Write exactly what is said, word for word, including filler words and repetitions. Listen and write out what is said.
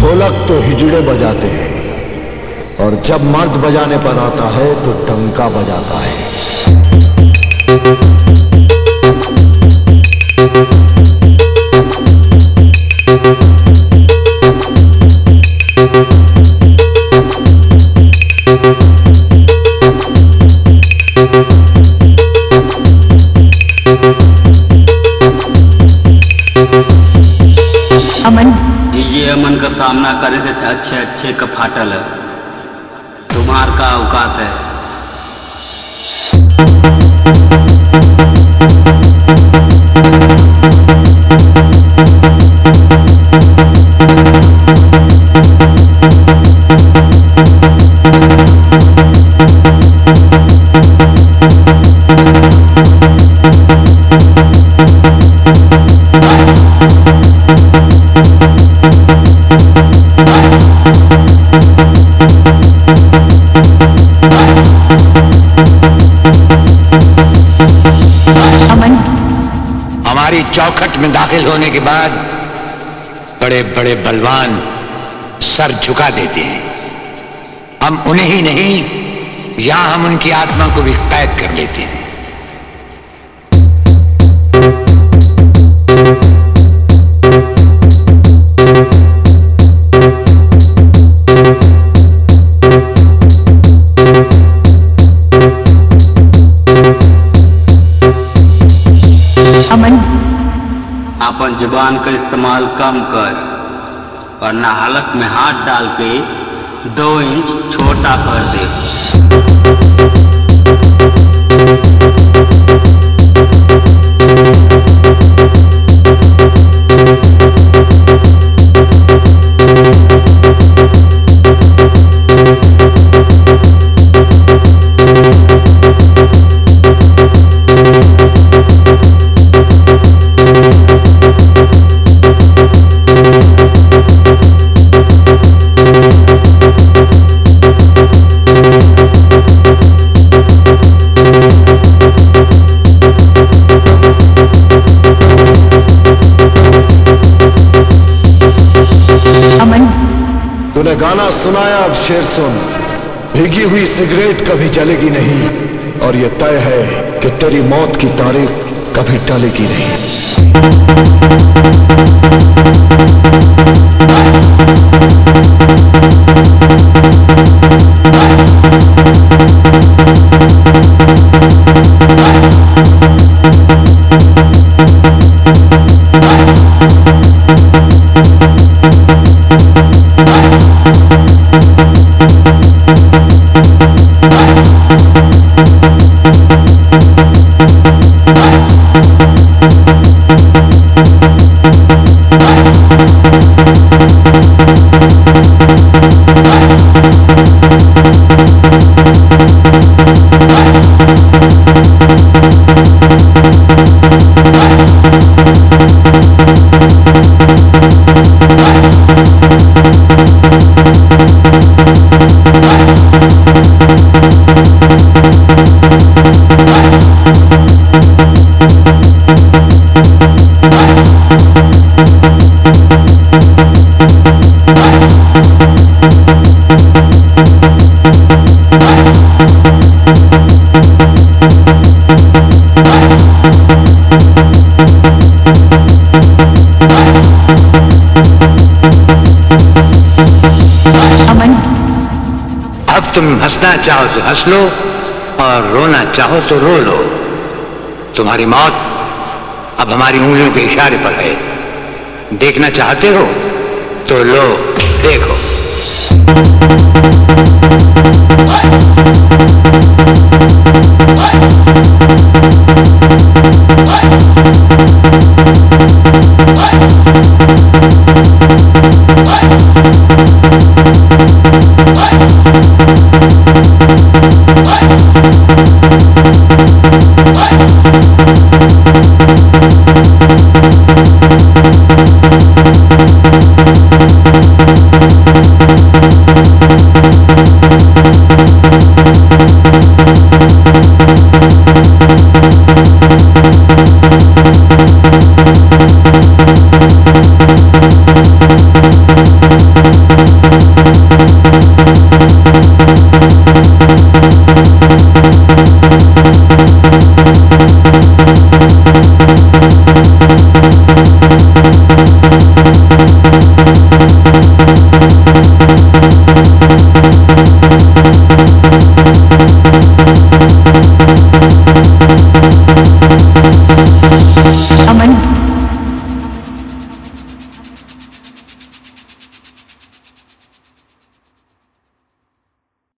ढोलक तो हिजड़े बजाते हैं और जब मर्द बजाने पर आता है तो डंका बजाता है। अमन जीजे अमन का सामना करे से अच्छे अच्छे का फाटल है, तुम्हार का औकात है। हमारी चौखट में दाखिल होने के बाद बड़े बड़े बलवान सर झुका देते हैं। हम उन्हें ही नहीं, या हम उनकी आत्मा को भी कैद कर लेते हैं। अमन अपन जुबान का इस्तेमाल कम कर, वरना हलक में हाथ डाल के दो इंच छोटा कर दे। तूने गाना सुनाया, अब शेर सुन। भीगी हुई सिगरेट कभी जलेगी नहीं, और यह तय है कि तेरी मौत की तारीख कभी टलेगी नहीं। तुम हंसना चाहो तो हंस लो और रोना चाहो तो रो लो। तुम्हारी मौत अब हमारी उंगलियों के इशारे पर है। देखना चाहते हो तो लो।